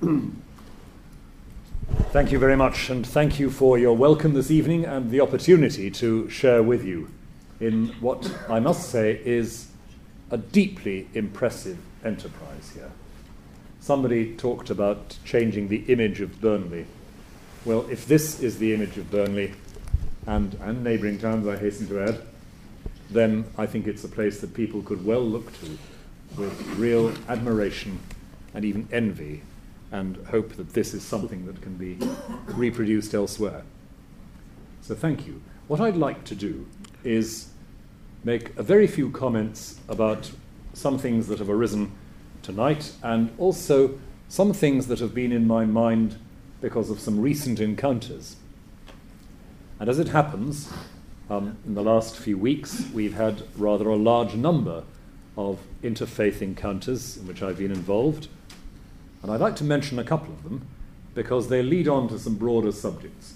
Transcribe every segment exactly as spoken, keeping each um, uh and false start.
Thank you very much, and thank you for your welcome this evening and the opportunity to share with you in what I must say is a deeply impressive enterprise here. Somebody talked about changing the image of Burnley. Well, if this is the image of Burnley, and, and neighbouring towns, I hasten to add, then I think it's a place that people could well look to with real admiration and even envy, and hope that this is something that can be reproduced elsewhere. So thank you. What I'd like to do is make a very few comments about some things that have arisen tonight, and also some things that have been in my mind because of some recent encounters. And as it happens, um, in the last few weeks, we've had rather a large number of interfaith encounters in which I've been involved. And I'd like to mention a couple of them because they lead on to some broader subjects.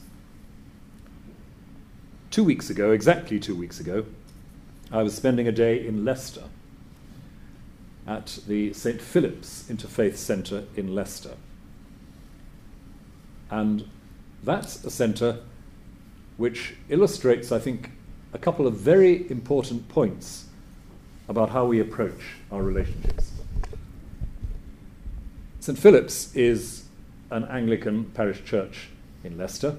Two weeks ago, exactly two weeks ago, I was spending a day in Leicester at the Saint Philip's Interfaith Centre in Leicester. And that's a centre which illustrates, I think, a couple of very important points about how we approach our relationships. Saint Philip's is an Anglican parish church in Leicester,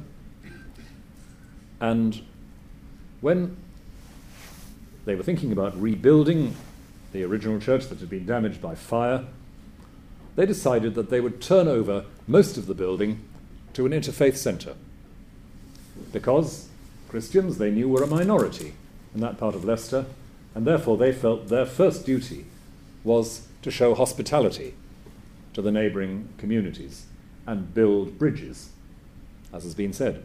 and when they were thinking about rebuilding the original church that had been damaged by fire, they decided that they would turn over most of the building to an interfaith centre, because Christians, they knew, were a minority in that part of Leicester, and therefore they felt their first duty was to show hospitality to the neighbouring communities and build bridges, as has been said.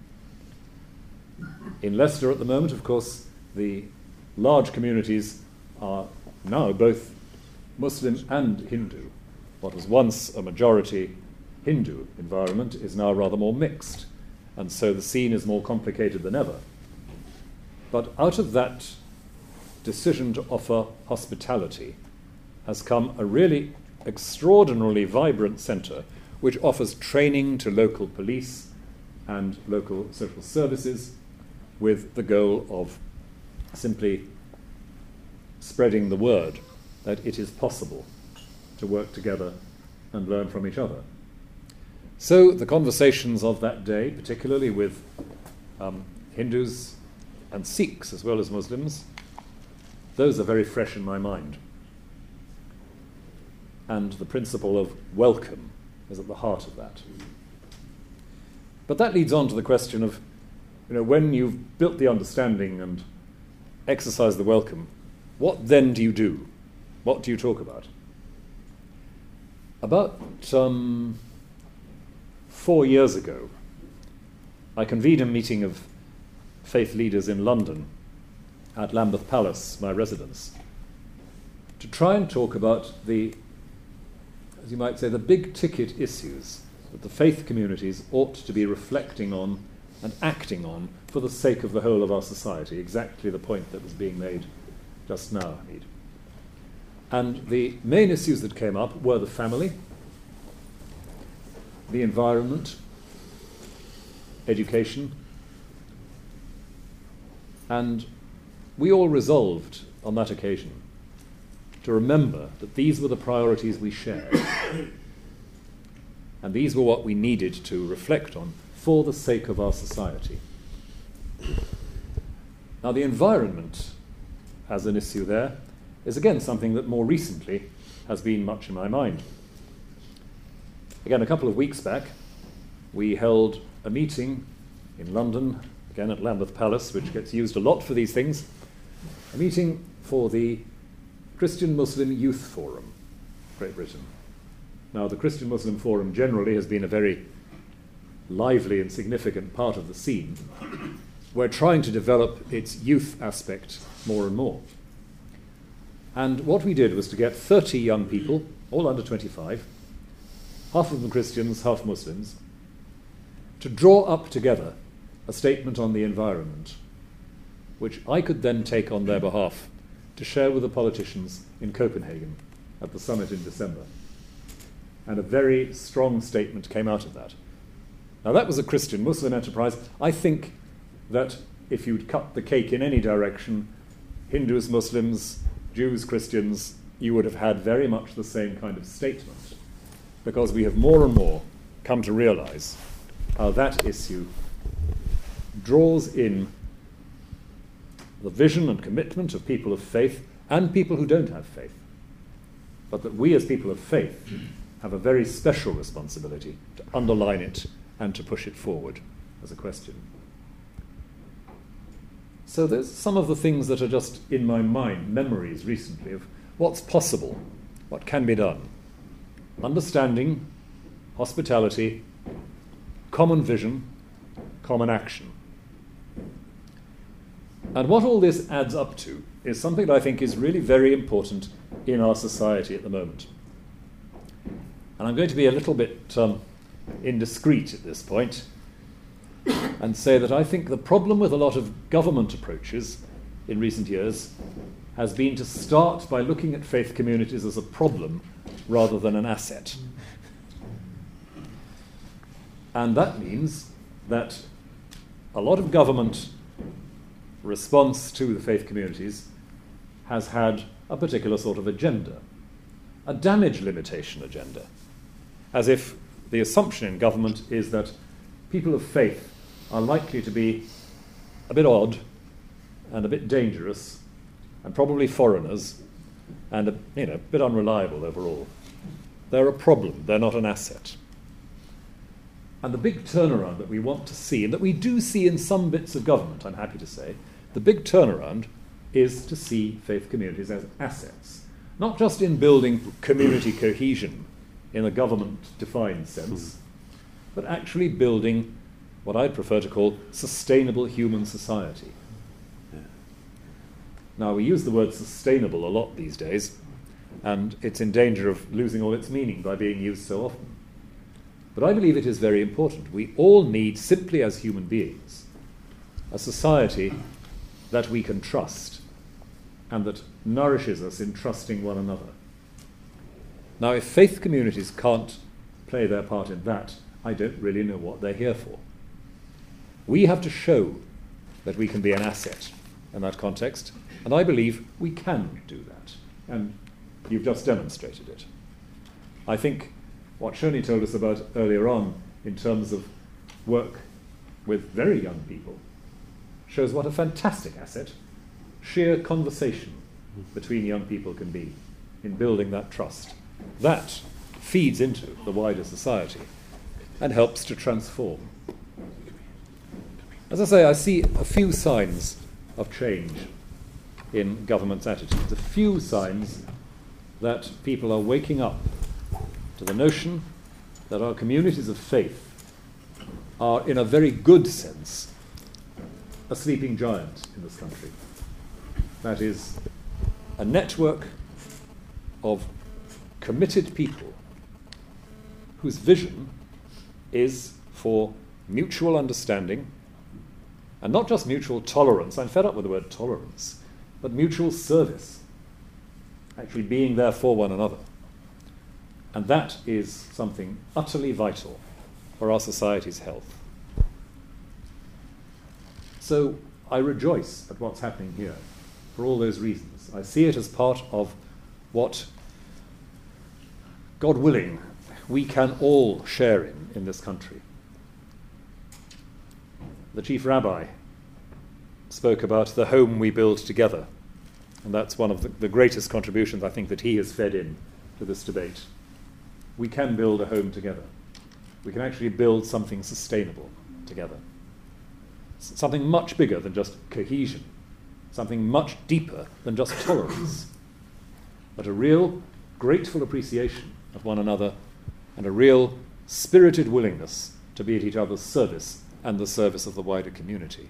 In Leicester at the moment, of course, the large communities are now both Muslim and Hindu. What was once a majority Hindu environment is now rather more mixed, and so the scene is more complicated than ever. But out of that decision to offer hospitality has come a really extraordinarily vibrant centre which offers training to local police and local social services with the goal of simply spreading the word that it is possible to work together and learn from each other. So the conversations of that day, particularly with um, Hindus and Sikhs as well as Muslims, those are very fresh in my mind. And the principle of welcome is at the heart of that. But that leads on to the question of, you know, when you've built the understanding and exercised the welcome, what then do you do? What do you talk about? About um, four years ago, I convened a meeting of faith leaders in London at Lambeth Palace, my residence, to try and talk about the, as you might say, the big ticket issues that the faith communities ought to be reflecting on and acting on for the sake of the whole of our society, exactly the point that was being made just now, Hamid. And the main issues that came up were the family, the environment, education, and we all resolved on that occasion to remember that these were the priorities we shared, and these were what we needed to reflect on for the sake of our society. Now, the environment as an issue there is again something that more recently has been much in my mind. Again, a couple of weeks back, we held a meeting in London, again at Lambeth Palace, which gets used a lot for these things, a meeting for the Christian Muslim Youth Forum, Great Britain. Now, the Christian Muslim Forum generally has been a very lively and significant part of the scene. We're trying to develop its youth aspect more and more. And what we did was to get thirty young people, all under twenty-five, half of them Christians, half Muslims, to draw up together a statement on the environment, which I could then take on their behalf to share with the politicians in Copenhagen at the summit in December. And a very strong statement came out of that. Now, that was a Christian-Muslim enterprise. I think that if you'd cut the cake in any direction, Hindus, Muslims, Jews, Christians, you would have had very much the same kind of statement, because we have more and more come to realize how that issue draws in the vision and commitment of people of faith and people who don't have faith, but that we as people of faith have a very special responsibility to underline it and to push it forward as a question. So there's some of the things that are just in my mind, memories recently of what's possible, what can be done. Understanding, hospitality, common vision, common action. And what all this adds up to is something that I think is really very important in our society at the moment. And I'm going to be a little bit um, indiscreet at this point and say that I think the problem with a lot of government approaches in recent years has been to start by looking at faith communities as a problem rather than an asset. And that means that a lot of government response to the faith communities has had a particular sort of agenda, a damage limitation agenda, as if the assumption in government is that people of faith are likely to be a bit odd and a bit dangerous and probably foreigners and a, you know, a bit unreliable overall. They're a problem, they're not an asset. And the big turnaround that we want to see, and that we do see in some bits of government, I'm happy to say, the big turnaround is to see faith communities as assets, not just in building community cohesion in a government-defined sense, but actually building what I'd prefer to call sustainable human society. Now, we use the word sustainable a lot these days, and it's in danger of losing all its meaning by being used so often. But I believe it is very important. We all need, simply as human beings, a society that we can trust and that nourishes us in trusting one another. Now, if faith communities can't play their part in that, I don't really know what they're here for. We have to show that we can be an asset in that context, and I believe we can do that, and you've just demonstrated it. I think what Shoni told us about earlier on in terms of work with very young people shows what a fantastic asset sheer conversation between young people can be in building that trust. That feeds into the wider society and helps to transform. As I say, I see a few signs of change in government's attitudes, a few signs that people are waking up to the notion that our communities of faith are, in a very good sense, a sleeping giant in this country. That is, a network of committed people whose vision is for mutual understanding, and not just mutual tolerance. I'm fed up with the word tolerance, but mutual service, actually being there for one another. And that is something utterly vital for our society's health. So I rejoice at what's happening here for all those reasons. I see it as part of what, God willing, we can all share in in this country. The Chief Rabbi spoke about the home we build together, and that's one of the, the greatest contributions I think that he has fed in to this debate. We can build a home together. We can actually build something sustainable together. S- something much bigger than just cohesion, something much deeper than just tolerance, but a real grateful appreciation of one another and a real spirited willingness to be at each other's service and the service of the wider community.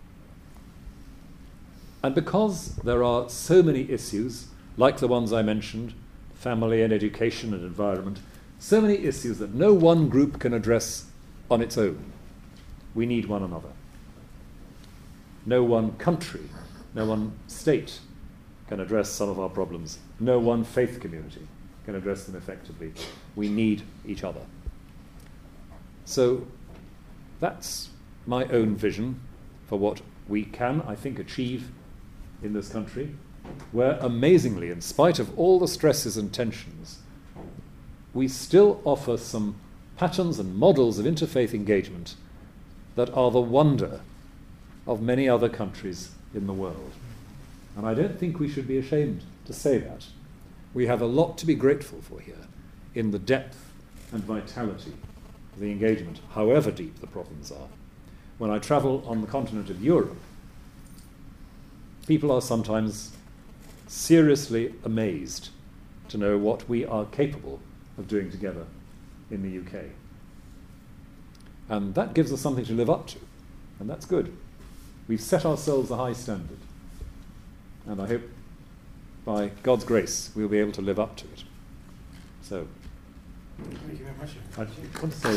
And because there are so many issues, like the ones I mentioned, family and education and environment, so many issues that no one group can address on its own, we need one another. No one country, no one state can address some of our problems. No one faith community can address them effectively. We need each other. So that's my own vision for what we can, I think, achieve in this country, where amazingly, in spite of all the stresses and tensions, we still offer some patterns and models of interfaith engagement that are the wonder of many other countries in the world. And I don't think we should be ashamed to say that. We have a lot to be grateful for here in the depth and vitality of the engagement, however deep the problems are. When I travel on the continent of Europe, people are sometimes seriously amazed to know what we are capable of doing together in the U K. And that gives us something to live up to, and that's good. We've set ourselves a high standard, and I hope by God's grace we'll be able to live up to it. So, thank you very much. I want to say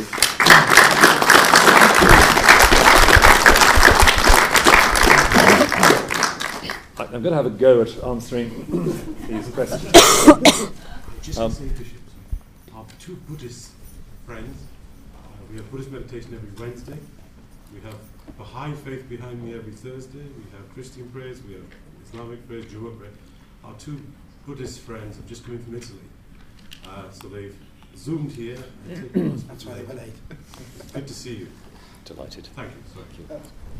I'm going to have a go at answering these questions. Just Um, to say, Bishop, our two Buddhist friends, uh, we have Buddhist meditation every Wednesday. We have Baha'i faith behind me every Thursday. We have Christian prayers. We have Islamic prayers, Jumu'ah prayer. Our two Buddhist friends have just come in from Italy. Uh, so they've zoomed here. And taken us. That's why they were late. It's good to see you. Delighted. Thank you. Sorry.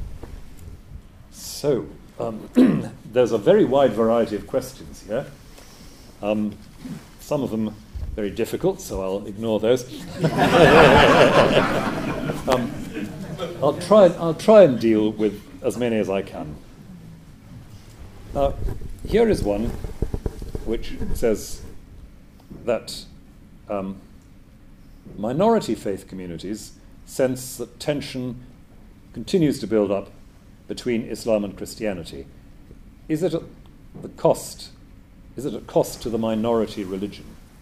So, um, there's a very wide variety of questions here. Um, some of them very difficult, so I'll ignore those. um, I'll try. I'll try and deal with as many as I can. Uh, here is one which says that um, minority faith communities sense that tension continues to build up between Islam and Christianity. Is it at the cost? Is it at cost to the minority religion?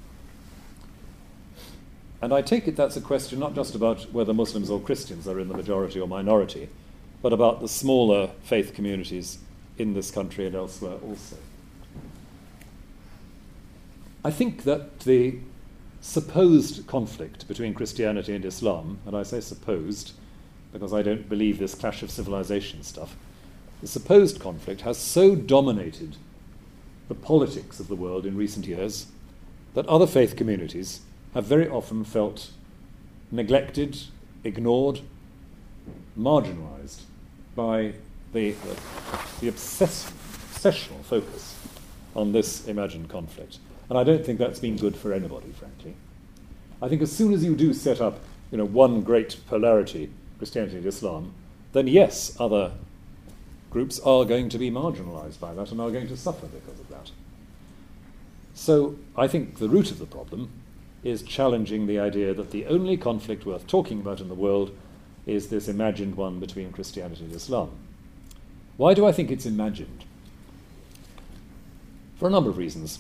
And I take it that's a question not just about whether Muslims or Christians are in the majority or minority, but about the smaller faith communities in this country and elsewhere also. I think that the supposed conflict between Christianity and Islam, and I say supposed because I don't believe this clash of civilization stuff, the supposed conflict has so dominated the politics of the world in recent years that other faith communities have very often felt neglected, ignored, marginalized by the, the, the obsess- obsessional focus on this imagined conflict. And I don't think that's been good for anybody, frankly. I think as soon as you do set up, you know, one great polarity, Christianity and Islam, then yes, other groups are going to be marginalized by that and are going to suffer because of that. So I think the root of the problem is challenging the idea that the only conflict worth talking about in the world is this imagined one between Christianity and Islam. Why do I think it's imagined? For a number of reasons.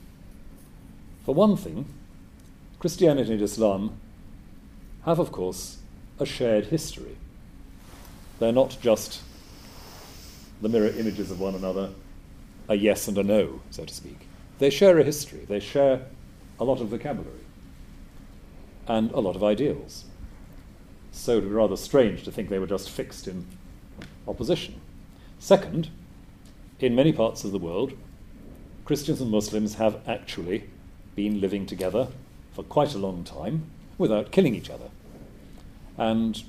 For one thing, Christianity and Islam have, of course, a shared history. They're not just the mirror images of one another, a yes and a no, so to speak. They share a history. They share a lot of vocabulary and a lot of ideals. So it would be rather strange to think they were just fixed in opposition. Second, in many parts of the world, Christians and Muslims have actually been living together for quite a long time without killing each other. And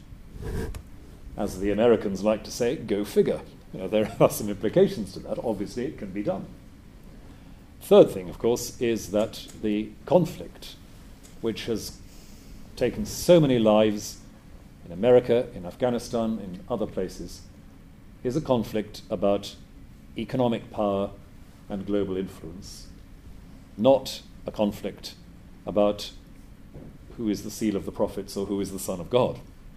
as the Americans like to say, go figure. You know, there are some implications to that. Obviously, it can be done. Third thing, of course, is that the conflict, which has taken so many lives in America, in Afghanistan, in other places, is a conflict about economic power and global influence, not a conflict about who is the seal of the prophets or who is the Son of God.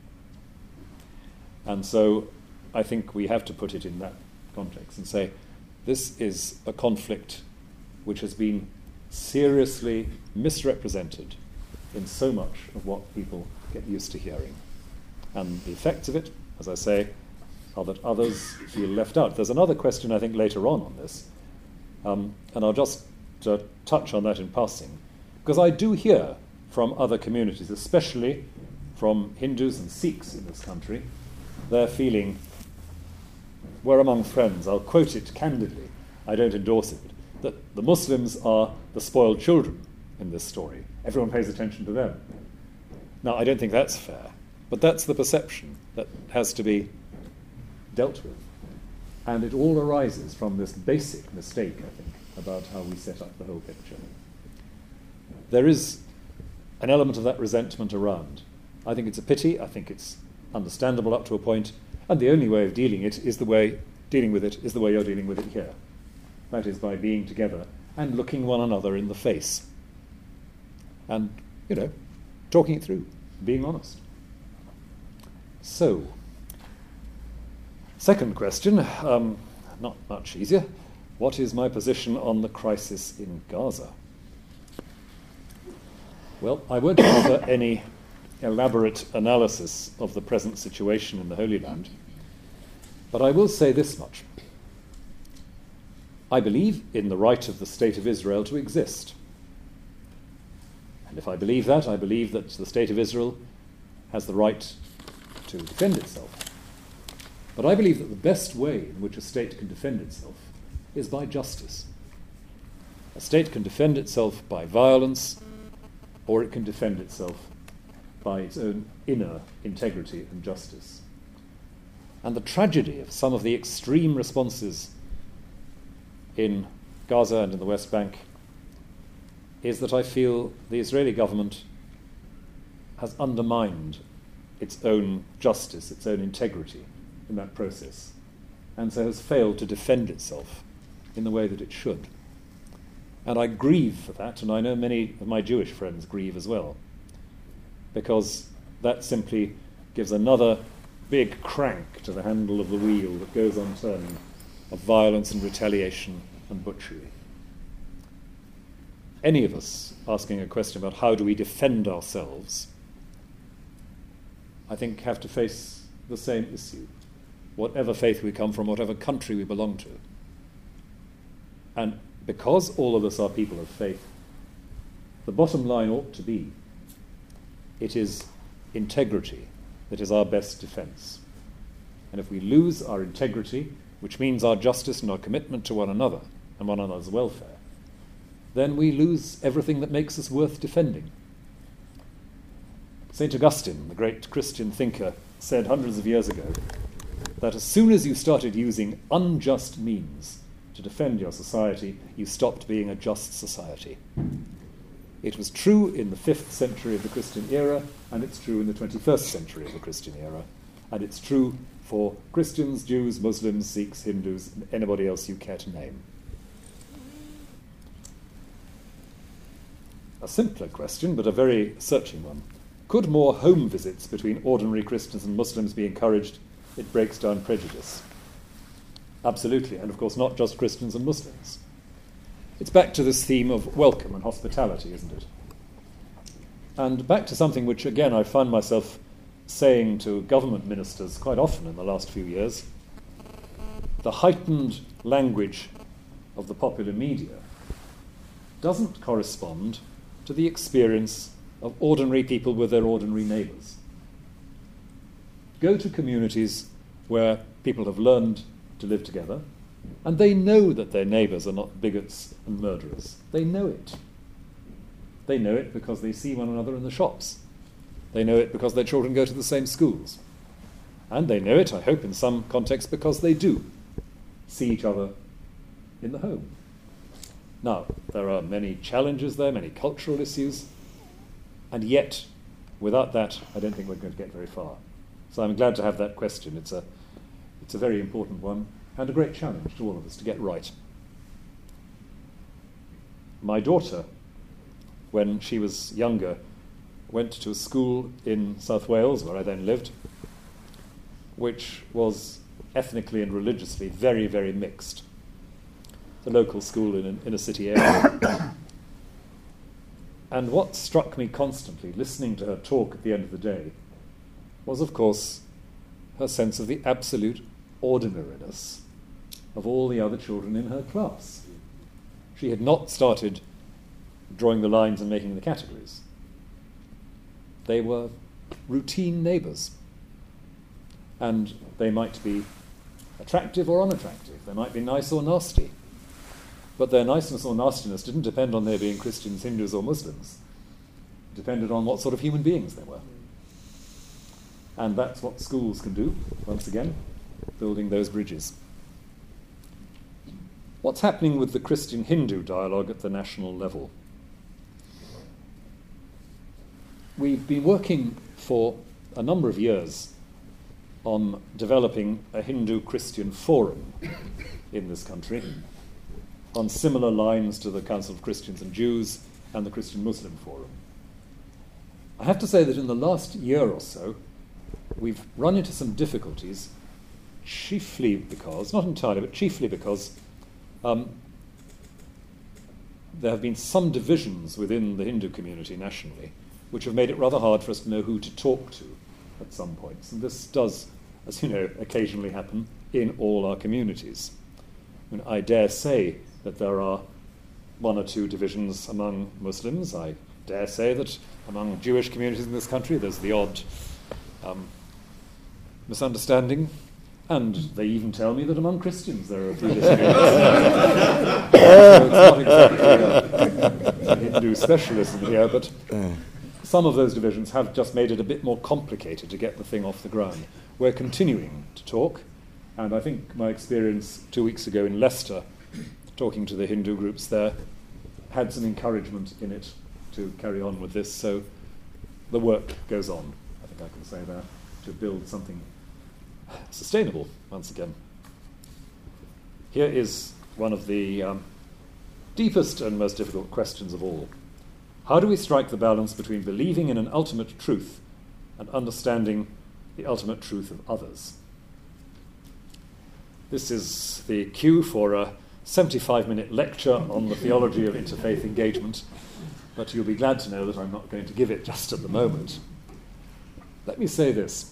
And so I think we have to put it in that context and say this is a conflict which has been seriously misrepresented in so much of what people get used to hearing. And the effects of it, as I say, are that others feel left out. There's another question, I think, later on on this, um, and I'll just uh, touch on that in passing. Because I do hear from other communities, especially from Hindus and Sikhs in this country, they're feeling, we're among friends, I'll quote it candidly, I don't endorse it, that the Muslims are the spoiled children in this story. Everyone pays attention to them. Now, I don't think that's fair, but that's the perception that has to be dealt with. And it all arises from this basic mistake, I think, about how we set up the whole picture. There is an element of that resentment around. I think it's a pity, I think it's understandable up to a point, and the only way of dealing it is the way dealing with it is the way you're dealing with it here. That is by being together and looking one another in the face. And, you know, talking it through, being honest. So, second question, um, not much easier. What is my position on the crisis in Gaza? Well, I won't offer any elaborate analysis of the present situation in the Holy Land, but I will say this much. I believe in the right of the State of Israel to exist. And if I believe that, I believe that the State of Israel has the right to defend itself. But I believe that the best way in which a state can defend itself is by justice. A state can defend itself by violence, or it can defend itself by its own inner integrity and justice. And the tragedy of some of the extreme responses in Gaza and in the West Bank is that I feel the Israeli government has undermined its own justice, its own integrity in that process, and so has failed to defend itself in the way that it should. And I grieve for that, and I know many of my Jewish friends grieve as well, because that simply gives another big crank to the handle of the wheel that goes on turning of violence and retaliation and butchery. Any of us asking a question about how do we defend ourselves, I think have to face the same issue, whatever faith we come from, whatever country we belong to. And because all of us are people of faith, the bottom line ought to be, it is integrity that is our best defense. And if we lose our integrity, which means our justice and our commitment to one another and one another's welfare, then we lose everything that makes us worth defending. Saint Augustine, the great Christian thinker, said hundreds of years ago that as soon as you started using unjust means to defend your society, you stopped being a just society. It was true in the fifth century of the Christian era, and it's true in the twenty-first century of the Christian era, and it's true for Christians, Jews, Muslims, Sikhs, Hindus, and anybody else you care to name. A simpler question, but a very searching one. Could more home visits between ordinary Christians and Muslims be encouraged? It breaks down prejudice. Absolutely, and of course not just Christians and Muslims. It's back to this theme of welcome and hospitality, isn't it? And back to something which, again, I find myself saying to government ministers quite often in the last few years. The heightened language of the popular media doesn't correspond to the experience of ordinary people with their ordinary neighbours. Go to communities where people have learned to live together, and they know that their neighbours are not bigots and murderers. They know it. They know it because they see one another in the shops. They know it because their children go to the same schools. And they know it, I hope, in some contexts, because they do see each other in the home. Now, there are many challenges there, many cultural issues, and yet, without that, I don't think we're going to get very far. So I'm glad to have that question. It's a, it's a very important one, and a great challenge to all of us to get right. My daughter, when she was younger, went to a school in South Wales, where I then lived, which was ethnically and religiously very, very mixed. The local school in an inner city area. And what struck me constantly, listening to her talk at the end of the day, was, of course, her sense of the absolute ordinariness of all the other children in her class. She had not started drawing the lines and making the categories. They were routine neighbours. And they might be attractive or unattractive. They might be nice or nasty. But their niceness or nastiness didn't depend on their being Christians, Hindus or Muslims. It depended on what sort of human beings they were. And that's what schools can do, once again, building those bridges. What's happening with the Christian-Hindu dialogue at the national level? We've been working for a number of years on developing a Hindu-Christian forum in this country, on similar lines to the Council of Christians and Jews and the Christian-Muslim Forum. I have to say that in the last year or so, we've run into some difficulties, chiefly because, not entirely, but chiefly because um, there have been some divisions within the Hindu community nationally, which have made it rather hard for us to know who to talk to at some points. And this does, as you know, occasionally happen in all our communities. I mean, I dare say that there are one or two divisions among Muslims. I dare say that among Jewish communities in this country there's the odd um, misunderstanding. And they even tell me that among Christians there are a few disagreements. So it's not exactly a, a Hindu specialism here, but some of those divisions have just made it a bit more complicated to get the thing off the ground. We're continuing to talk, and I think my experience two weeks ago in Leicester, talking to the Hindu groups there, had some encouragement in it to carry on with this, so the work goes on, I think I can say there, to build something sustainable, once again. Here is one of the um, deepest and most difficult questions of all. How do we strike the balance between believing in an ultimate truth and understanding the ultimate truth of others? This is the cue for a seventy-five minute lecture on the theology of interfaith engagement, but you'll be glad to know that I'm not going to give it just at the moment. Let me say this.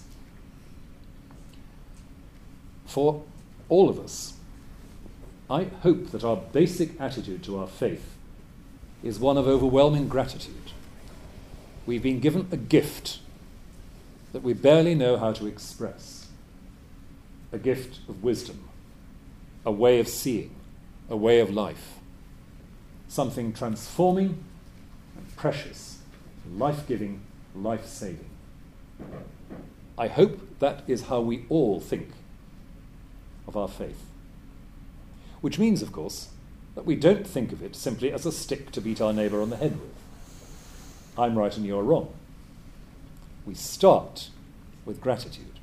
For all of us, I hope that our basic attitude to our faith is one of overwhelming gratitude. We've been given a gift that we barely know how to express, a gift of wisdom, a way of seeing, a way of life, something transforming and precious, life-giving, life-saving. I hope that is how we all think of our faith. Which means, of course, that we don't think of it simply as a stick to beat our neighbour on the head with. I'm right and you're wrong. We start with gratitude.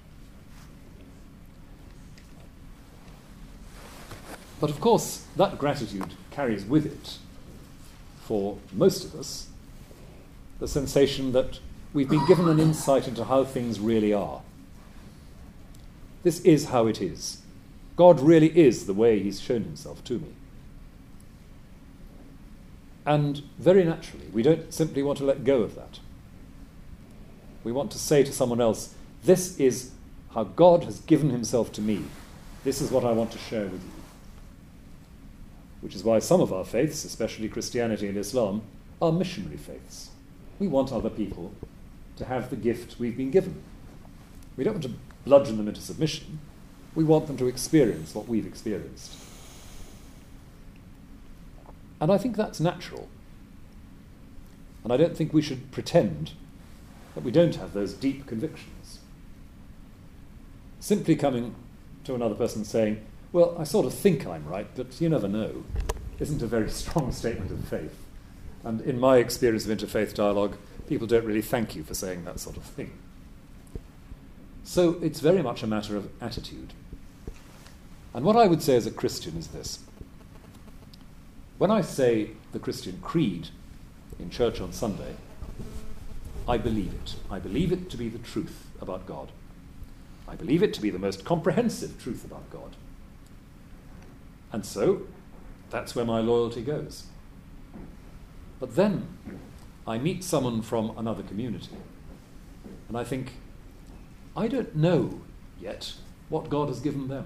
But of course, that gratitude carries with it, for most of us, the sensation that we've been given an insight into how things really are. This is how it is. God really is the way he's shown himself to me. And very naturally, we don't simply want to let go of that. We want to say to someone else, this is how God has given himself to me. This is what I want to share with you. Which is why some of our faiths, especially Christianity and Islam, are missionary faiths. We want other people to have the gift we've been given. We don't want to bludgeon them into submission. We want them to experience what we've experienced. And I think that's natural. And I don't think we should pretend that we don't have those deep convictions. Simply coming to another person saying, well, I sort of think I'm right, but you never know, isn't a very strong statement of faith. And in my experience of interfaith dialogue, people don't really thank you for saying that sort of thing. So it's very much a matter of attitude. And what I would say as a Christian is this. When I say the Christian creed in church on Sunday, I believe it. I believe it to be the truth about God. I believe it to be the most comprehensive truth about God. And so, that's where my loyalty goes. But then, I meet someone from another community, and I think, I don't know yet what God has given them.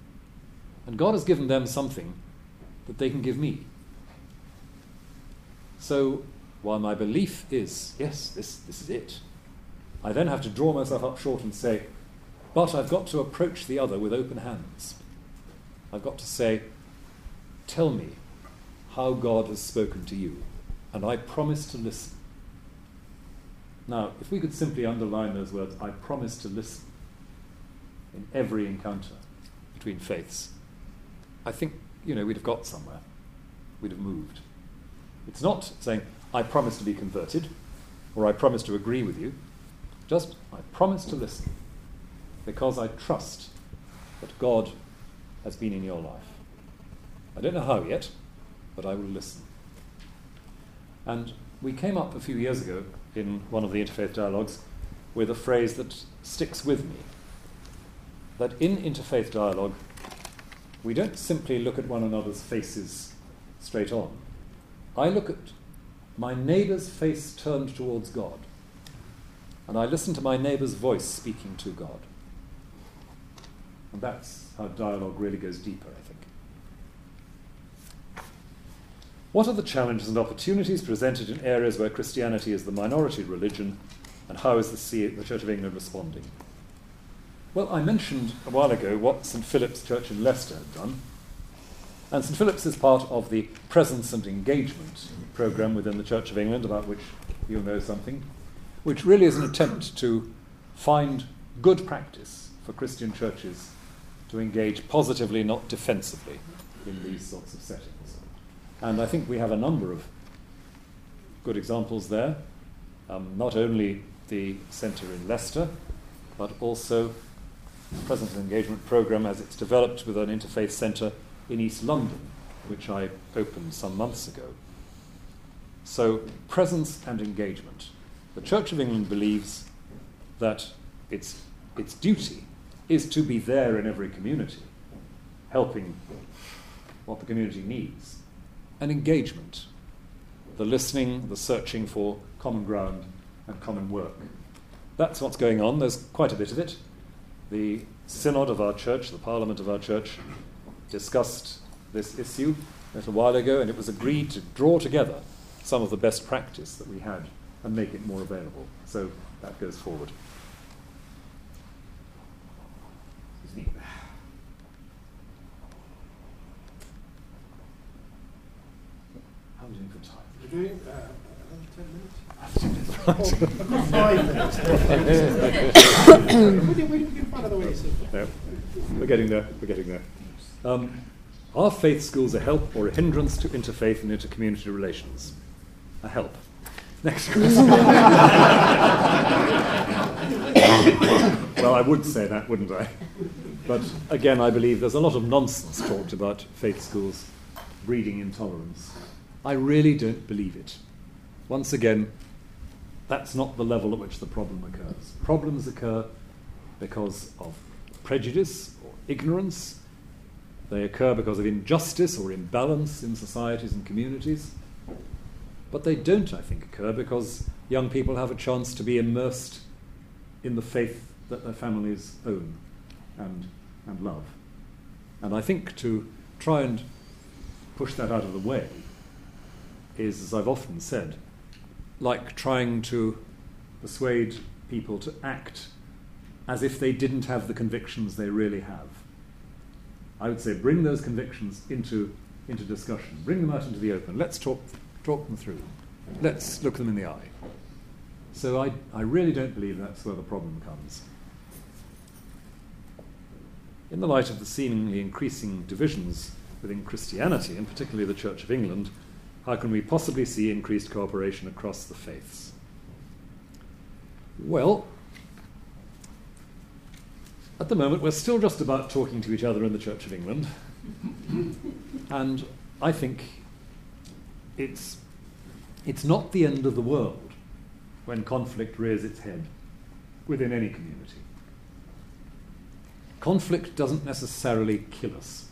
And God has given them something that they can give me. So while my belief is, yes, this, this is it, I then have to draw myself up short and say, but I've got to approach the other with open hands. I've got to say, tell me how God has spoken to you, and I promise to listen. Now, if we could simply underline those words, I promise to listen, in every encounter between faiths, I think, you know, we'd have got somewhere. We'd have moved. It's not saying, I promise to be converted, or I promise to agree with you. Just, I promise to listen, because I trust that God has been in your life. I don't know how yet, but I will listen. And we came up a few years ago in one of the interfaith dialogues with a phrase that sticks with me, that in interfaith dialogue, we don't simply look at one another's faces straight on. I look at my neighbour's face turned towards God, and I listen to my neighbour's voice speaking to God. And that's how dialogue really goes deeper, I think. What are the challenges and opportunities presented in areas where Christianity is the minority religion, and how is the, C- the Church of England responding? Well, I mentioned a while ago what St Philip's Church in Leicester had done, and St Philip's is part of the Presence and Engagement programme within the Church of England, about which you'll know something, which really is an attempt to find good practice for Christian churches to engage positively, not defensively, in these sorts of settings. And I think we have a number of good examples there, um, not only the centre in Leicester, but also the Presence and Engagement programme as it's developed with an interfaith centre in East London, which I opened some months ago. So, presence and engagement. The Church of England believes that its, its duty is to be there in every community, helping what the community needs. And engagement, the listening, the searching for common ground and common work. That's what's going on. There's quite a bit of it. The synod of our church, the parliament of our church, discussed this issue a little while ago, and it was agreed to draw together some of the best practice that we had and make it more available. So that goes forward. Excuse me. How are we doing for time? We're doing uh, another ten minutes. Oh, I've got five minutes. we, we, we can find other ways. No, we're getting there. We're getting there. Um, are faith schools a help or a hindrance to interfaith and intercommunity relations? A help. Next question. Well, I would say that, wouldn't I? But again, I believe there's a lot of nonsense talked about faith schools breeding intolerance. I really don't believe it. Once again, that's not the level at which the problem occurs. Problems occur because of prejudice or ignorance. They occur because of injustice or imbalance in societies and communities. But they don't, I think, occur because young people have a chance to be immersed in the faith that their families own and, and love. And I think to try and push that out of the way is, as I've often said, like trying to persuade people to act as if they didn't have the convictions they really have. I would say bring those convictions into, into discussion. Bring them out into the open. Let's talk, talk them through. Let's look them in the eye. So I, I really don't believe that's where the problem comes. In the light of the seemingly increasing divisions within Christianity, and particularly the Church of England, how can we possibly see increased cooperation across the faiths? Well, at the moment, we're still just about talking to each other in the Church of England. And I think it's, it's not the end of the world when conflict rears its head within any community. Conflict doesn't necessarily kill us.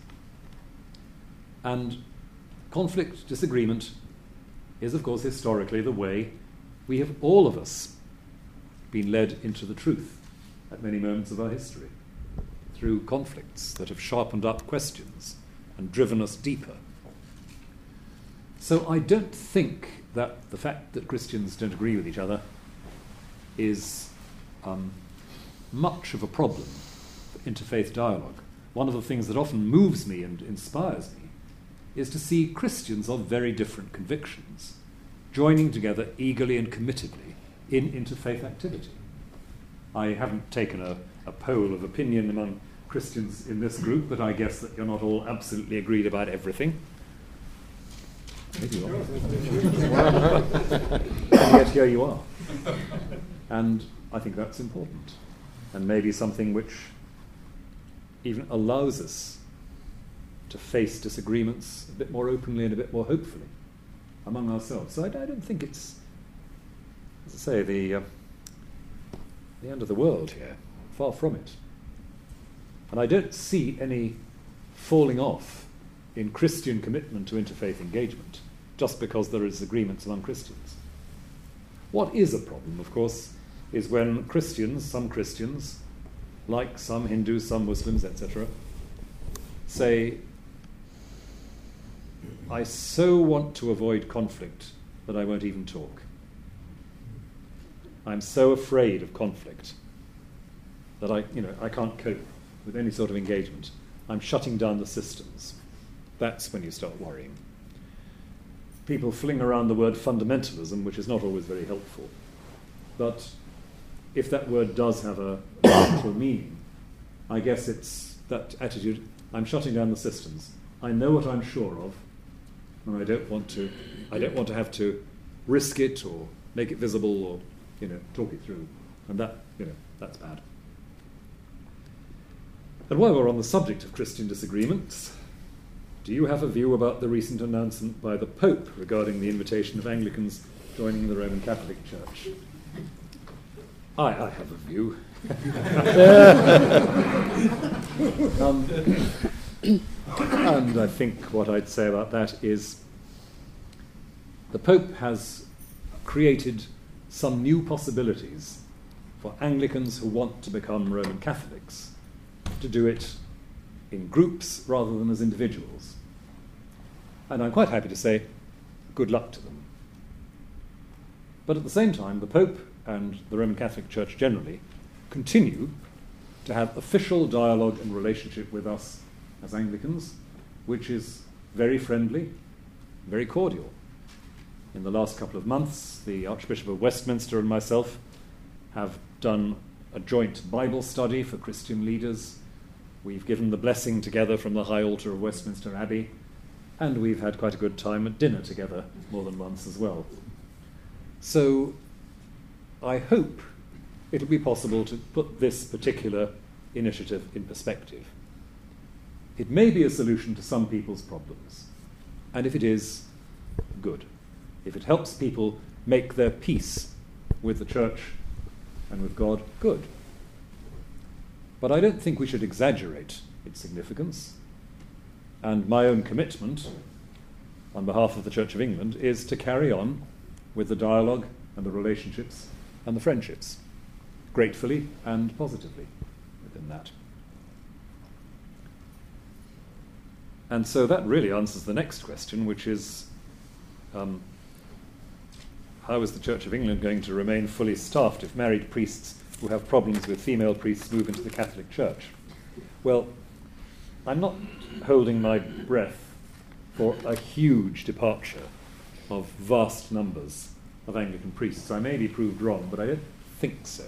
And conflict, disagreement, is, of course, historically the way we have all of us been led into the truth at many moments of our history, through conflicts that have sharpened up questions and driven us deeper. So I don't think that the fact that Christians don't agree with each other is um, much of a problem for interfaith dialogue. One of the things that often moves me and inspires me is to see Christians of very different convictions joining together eagerly and committedly in interfaith activity. I haven't taken a, a poll of opinion among Christians in this group, but I guess that you're not all absolutely agreed about everything. Maybe you are. And yet here you are. And I think that's important. And maybe something which even allows us to face disagreements a bit more openly and a bit more hopefully among ourselves. So I, I don't think it's, as I say, the, uh, the end of the world here. Far from it. And I don't see any falling off in Christian commitment to interfaith engagement just because there is agreements among Christians. What is a problem, of course, is when Christians, some Christians, like some Hindus, some Muslims, et cetera, say, I so want to avoid conflict that I won't even talk. I'm so afraid of conflict that I, you know, I can't cope with any sort of engagement. I'm shutting down the systems. That's when you start worrying. People fling around the word fundamentalism, which is not always very helpful. But if that word does have a actual meaning, I guess it's that attitude, I'm shutting down the systems. I know what I'm sure of, and I don't want to I don't want to have to risk it or make it visible or, you know, talk it through. And that, you know, that's bad. And while we're on the subject of Christian disagreements, do you have a view about the recent announcement by the Pope regarding the invitation of Anglicans joining the Roman Catholic Church? I, I have a view. um, and I think what I'd say about that is the Pope has created some new possibilities for Anglicans who want to become Roman Catholics to do it in groups rather than as individuals. And I'm quite happy to say, good luck to them. But at the same time, the Pope and the Roman Catholic Church generally continue to have official dialogue and relationship with us as Anglicans, which is very friendly, very cordial. In the last couple of months, the Archbishop of Westminster and myself have done a joint Bible study for Christian leaders. We've given the blessing together from the high altar of Westminster Abbey, and we've had quite a good time at dinner together more than once as well. So I hope it'll be possible to put this particular initiative in perspective. It may be a solution to some people's problems, and if it is, good. If it helps people make their peace with the Church and with God, good. But I don't think we should exaggerate its significance. And my own commitment, on behalf of the Church of England, is to carry on with the dialogue and the relationships and the friendships, gratefully and positively within that. And so that really answers the next question, which is, um, how is the Church of England going to remain fully staffed if married priests who have problems with female priests move into the Catholic Church? Well, I'm not holding my breath for a huge departure of vast numbers of Anglican priests. I may be proved wrong, but I don't think so.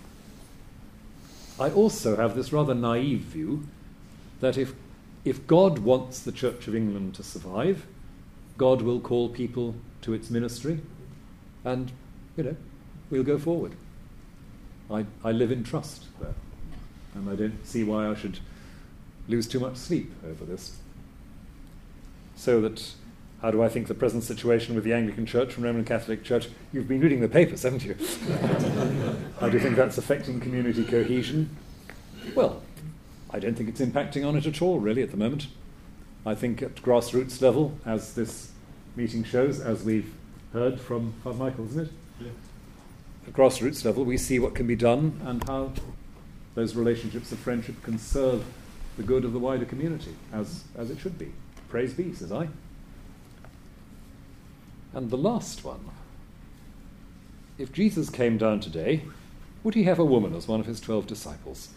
I also have this rather naive view that if, if God wants the Church of England to survive, God will call people to its ministry, and, you know, we'll go forward. I, I live in trust there, and I don't see why I should lose too much sleep over this. So that, how do I think the present situation with the Anglican Church and Roman Catholic Church? You've been reading the papers, haven't you? How do you think that's affecting community cohesion? Well, I don't think it's impacting on it at all, really, at the moment. I think at grassroots level, as this meeting shows, as we've heard from Father Michael, isn't it? Yeah. At grassroots level, we see what can be done and how those relationships of friendship can serve the good of the wider community, as, as it should be. Praise be, says I. And the last one. If Jesus came down today, would he have a woman as one of his twelve disciples?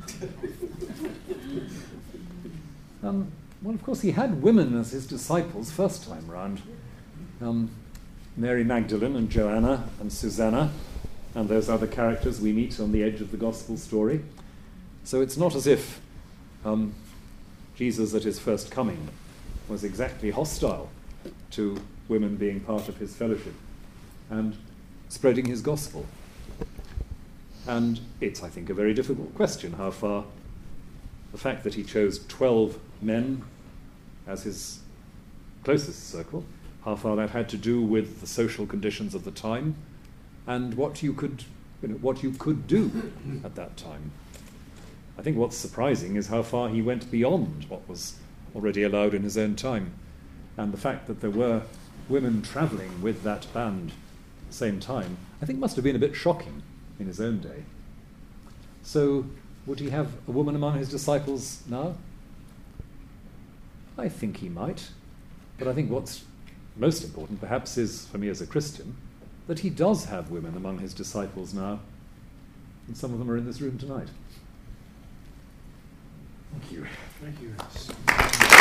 um, well, of course, he had women as his disciples first time round. Um, Mary Magdalene and Joanna and Susanna and those other characters we meet on the edge of the gospel story. So it's not as if um, Jesus at his first coming was exactly hostile to women being part of his fellowship and spreading his gospel. And it's, I think, a very difficult question how far the fact that he chose twelve men as his closest circle, how far that had to do with the social conditions of the time and what you could, you know, what you could do at that time. I think what's surprising is how far he went beyond what was already allowed in his own time, and the fact that there were women travelling with that band at the same time, I think must have been a bit shocking in his own day. So, would he have a woman among his disciples now? I think he might, but I think what's most important perhaps is, for me as a Christian, that he does have women among his disciples now, and some of them are in this room tonight. Thank you. Thank you.